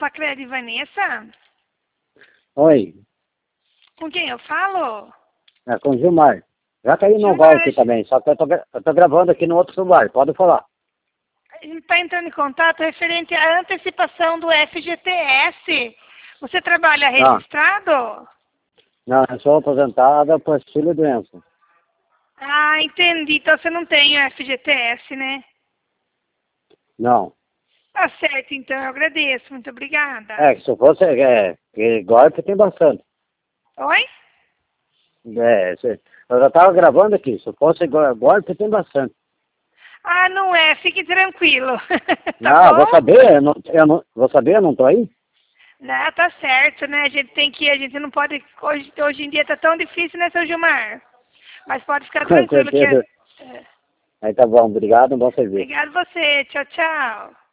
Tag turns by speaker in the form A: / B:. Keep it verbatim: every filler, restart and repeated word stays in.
A: Pacléia de Vanessa?
B: Oi,
A: Com quem eu falo?
B: é com o Gilmar. Já caiu no
A: Gilmar,
B: bar aqui também, só que eu tô, gra- eu tô gravando aqui no outro celular, pode falar.
A: a gente está entrando em contato referente à antecipação do F G T S. Você trabalha
B: Ah,
A: registrado?
B: não, eu sou aposentada por auxílio e doença.
A: Ah, entendi. Então você não tem o F G T S, né?
B: Não.
A: Tá certo, então eu agradeço. Muito obrigada.
B: É, que se fosse, é, que golpe tem bastante.
A: Oi?
B: É, se- eu já tava gravando aqui, se fosse go- golpe tem bastante.
A: Ah, não é. Fique tranquilo. Tá
B: Não, vou
A: bom?
B: saber, eu não, eu não, vou saber, eu não tô aí?
A: Não, tá certo, né? A gente tem que, a gente não pode, hoje, hoje em dia tá tão difícil, né, seu Gilmar? Mas pode ficar
B: Com
A: tranquilo que... é-
B: certeza.
A: é.
B: Aí tá bom, obrigado, bom serviço.
A: Obrigado você. Tchau, tchau.